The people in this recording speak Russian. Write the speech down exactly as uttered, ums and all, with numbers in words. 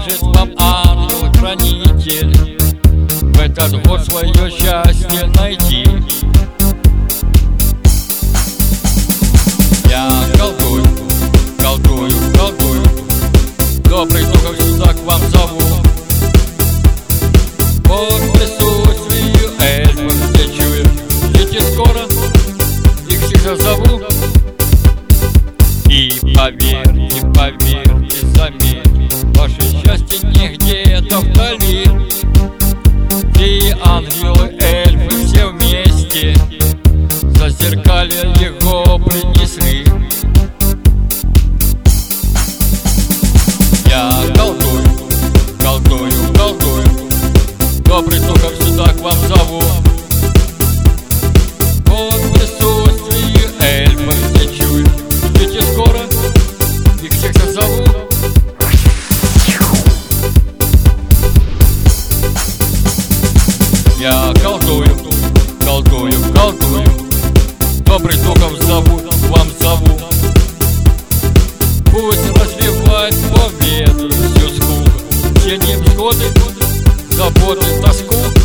поможет вам ангел-хранитель в этот год свое счастье найти. Я колдую, колдую, колдую, добрых духов сюда к вам зову. Под присутствию эльфов я чую, ждите скоро, их всех зову. И поверьте, поверьте, заметьте, ваше счастье не где-то вдали. И ангелы, эльфы все вместе зазеркалье его принесли. Я колдую, колдую, колдую, добрых духов сюда к вам зову. Под присутствию эльфов я чую, ждите скоро, их всех созову. Я колдую, колдую, колдую, добрых духов зову, вам зову. Пусть развивает по ветру всю скуку, все невзгоды, заботы, тоску.